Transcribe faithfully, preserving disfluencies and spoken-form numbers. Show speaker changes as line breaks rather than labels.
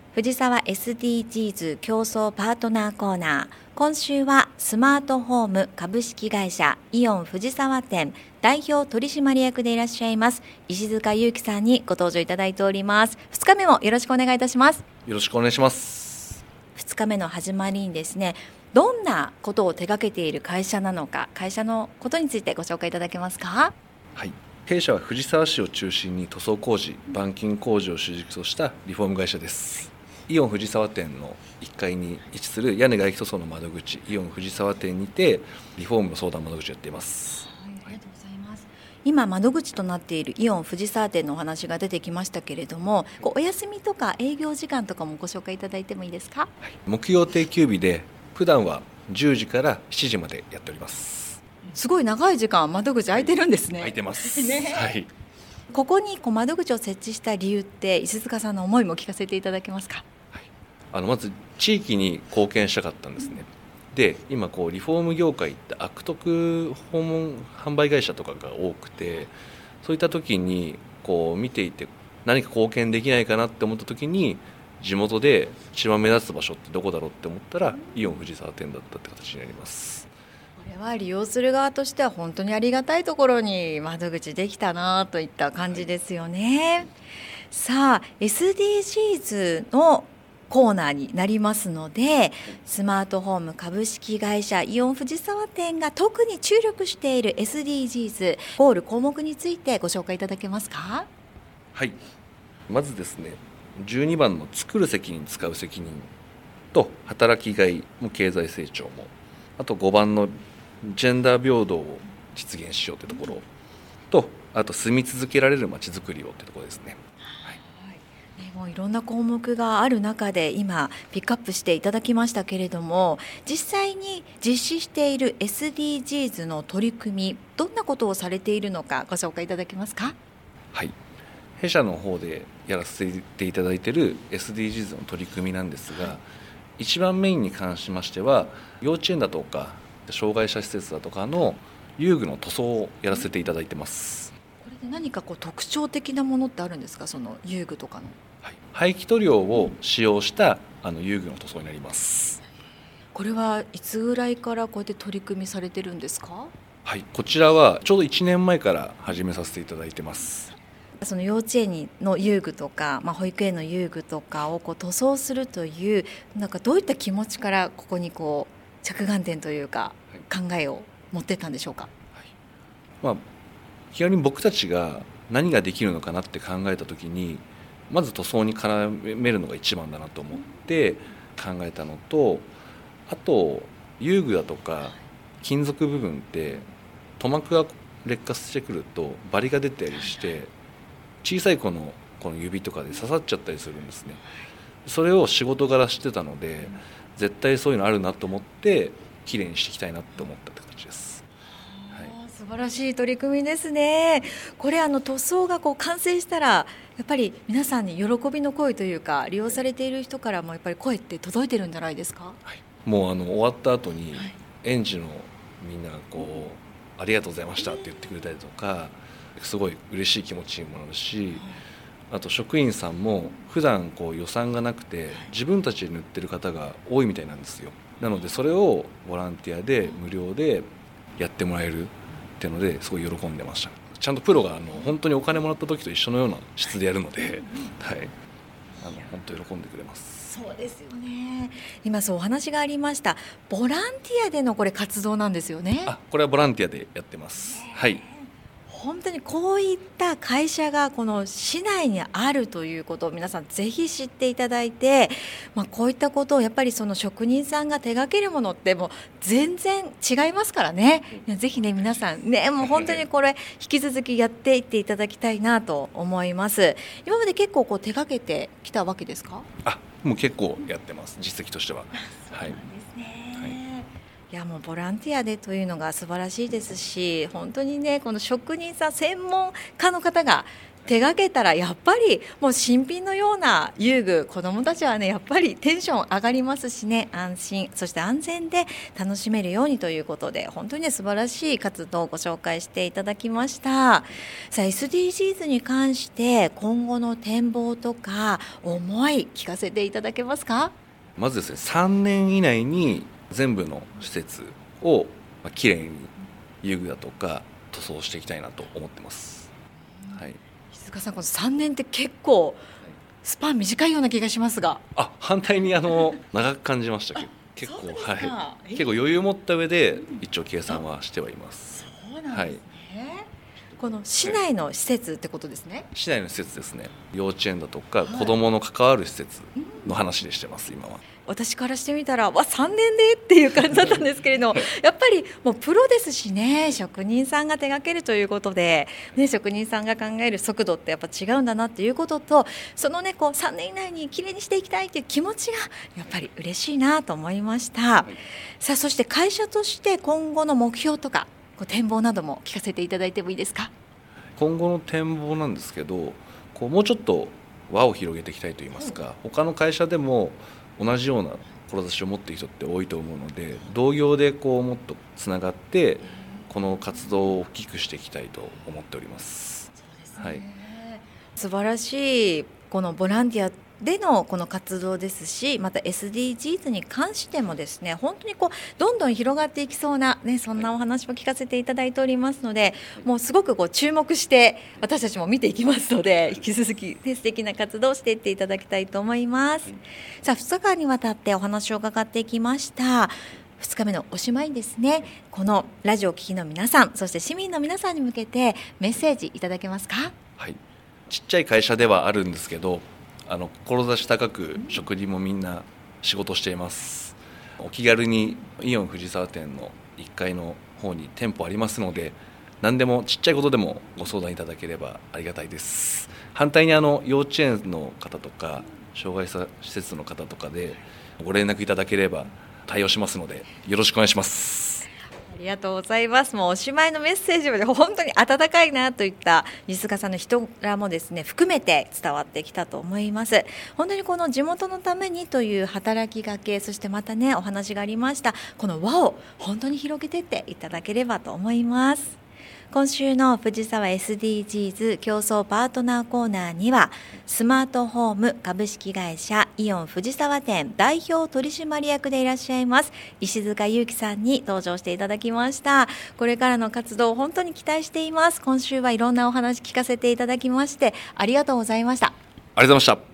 藤沢 エスディージーズ 競争パートナーコーナー。今週はスマートホーム株式会社イオン藤沢店代表取締役でいらっしゃいます石塚祐樹さんにご登場いただいております。ふつかめもよろしくお願いいたします。
よろしくお願いします。
ふつかめの始まりにですね、どんなことを手掛けている会社なのか、会社のことについてご紹介いただけますか？
はい、弊社は藤沢市を中心に塗装工事、板金工事を主軸としたリフォーム会社です。イオン藤沢店のいっかいに位置する屋根外壁塗装の窓口イオン藤沢店にてリフォームの相談窓口をやっています。
はい、ありがとうございます。今窓口となっているイオン藤沢店のお話が出てきましたけれども、こうお休みとか営業時間とかもご紹介いただいてもいいですか？
はい、木曜定休日で普段はじゅうじからしちじまでやっております。
すごい長い時間窓口開いてるんですね。
開いてます
ね、
はい、
ここにこう窓口を設置した理由って石塚さんの思いも聞かせていただけますか？
はい、あのまず地域に貢献したかったんですね。で今こうリフォーム業界って悪徳訪問販売会社とかが多くて、そういった時にこう見ていて何か貢献できないかなって思った時に地元で一番目立つ場所ってどこだろうって思ったらイオン藤沢店だったって形になります。
これは利用する側としては本当にありがたいところに窓口できたなといった感じですよね。はい、さあ エスディージーズ のコーナーになりますので、スマートホーム株式会社イオン藤沢店が特に注力している エスディージーズ ゴール項目についてご紹介いただけますか？
はい、まずですね、じゅうにばんの作る責任使う責任と働きがいも経済成長も、あとごばんのジェンダー平等を実現しようというところと、あと住み続けられるまちづくりをというところですね。
もういろんな項目がある中で今ピックアップしていただきましたけれども、実際に実施している エスディージーズ の取り組み、どんなことをされているのかご紹介いただけますか？
はい、弊社の方でやらせていただいている エスディージーズ の取り組みなんですが、はい、一番メインに関しましては幼稚園だとか障害者施設だとかの遊具の塗装をやらせていただいてます。
これで何かこう特徴的なものってあるんですか？その遊具とかの。
はい、排気塗料を使用したあの遊具の塗装になります。
これはいつぐらいからこうやって取り組みされてるんですか？
はい、こちらはちょうどいちねんまえから始めさせていただいてます。
その幼稚園の遊具とか、まあ、保育園の遊具とかをこう塗装するという、なんかどういった気持ちからここにこう着眼点というか考えを持ってったんでしょうか？
はい、まあ、気軽に僕たちが何ができるのかなって考えた時に、まず塗装に絡めるのが一番だなと思って考えたのと、あと遊具だとか金属部分って塗膜が劣化してくるとバリが出たりして小さい子のこの指とかで刺さっちゃったりするんですね。それを仕事柄してたので絶対そういうのあるなと思ってきれいにしていきたいなと思ったって感じです。
素晴らしい取り組みですね。これあの塗装がこう完成したらやっぱり皆さんに喜びの声というか、利用されている人からもやっぱり声って届いてるんじゃないですか？
はい、もうあの終わった後に園児のみんながこうありがとうございましたって言ってくれたりとか、すごい嬉しい気持ちにもなるし、あと職員さんも普段こう予算がなくて自分たちで塗ってる方が多いみたいなんですよ。なのでそれをボランティアで無料でやってもらえるっていうのですごい喜んでました。ちゃんとプロがあの本当にお金もらった時と一緒のような質でやるので、はい、あの本当喜んでくれます。
そうですよね。今そうお話がありましたボランティアでのこれ活動なんですよね。
あ、これはボランティアでやってます。はい。
本当にこういった会社がこの市内にあるということを皆さんぜひ知っていただいて、まあ、こういったことをやっぱりその職人さんが手掛けるものってもう全然違いますからね。ぜひね皆さんねもう本当にこれ引き続きやっていっていただきたいなと思います。今まで結構こう手掛けてきたわけですか？
あ、もう結構やってます、実績としては。
はい。いやもうボランティアでというのが素晴らしいですし、本当にねこの職人さん専門家の方が手がけたらやっぱりもう新品のような遊具、子どもたちはねやっぱりテンション上がりますしね、安心そして安全で楽しめるようにということで、本当にね素晴らしい活動をご紹介していただきました。さあ エスディージーズ に関して今後の展望とか思い聞かせていただけますか？
まずですね、さんねん以内に全部の施設をきれいに遊具だとか塗装していきたいなと思ってます。はい、
石塚さん、このさんねんって結構スパン短いような気がしますが。
あ、反対にあの長く感じましたけど、結構はい、結構余裕を持った上で一応計算はしてはいます。
そうなんですね。はい、この市内の施設ってことですね。
市内の施設ですね。幼稚園だとか子どもの関わる施設の話でしてます今は。
私からしてみたらわさんねんでっていう感じだったんですけれどやっぱりもうプロですしね、職人さんが手掛けるということで、ね、職人さんが考える速度ってやっぱ違うんだなっていうことと、そのねこうさんねん以内にきれいにしていきたいっていう気持ちがやっぱり嬉しいなと思いました。はい、さあそして会社として今後の目標とかこう展望なども聞かせていただいてもいいですか？
今後の展望なんですけど、こうもうちょっと輪を広げていきたいといいますか、他の会社でも同じような志を持っている人って多いと思うので、同業でこうもっとつながってこの活動を大きくしていきたいと思っております。
そうですね、
はい、
素晴らしいこのボランティアでのこの活動ですし、また エスディージーズ に関してもですね、本当にこうどんどん広がっていきそうな、ね、そんなお話も聞かせていただいておりますので、もうすごくこう注目して私たちも見ていきますので、引き続き、ね、素敵な活動をしていっていただきたいと思います。さあふつかかんにわたってお話を伺っていきました。ふつかめのおしまいにですね、このラジオを聴きの皆さん、そして市民の皆さんに向けてメッセージいただけますか？
はい、ちっちゃい会社ではあるんですけど、あの志高く職人もみんな仕事しています。お気軽にイオン藤沢店のいっかいの方に店舗ありますので、何でもちっちゃいことでもご相談いただければありがたいです。反対にあの幼稚園の方とか障害者施設の方とかでご連絡いただければ対応しますので、よろしくお願いします。
ありがとうございます。もうおしまいのメッセージまで本当に温かいなといった石塚さんの人柄もですね含めて伝わってきたと思います。本当にこの地元のためにという働きかけ、そしてまたねお話がありましたこの輪を本当に広げていっていただければと思います。今週の藤沢 エスディージーズ 競争パートナーコーナーには、スマートホーム株式会社イオン藤沢店代表取締役でいらっしゃいます石塚祐樹さんに登場していただきました。これからの活動を本当に期待しています。今週はいろんなお話聞かせていただきましてありがとうございました。
ありがとうございました。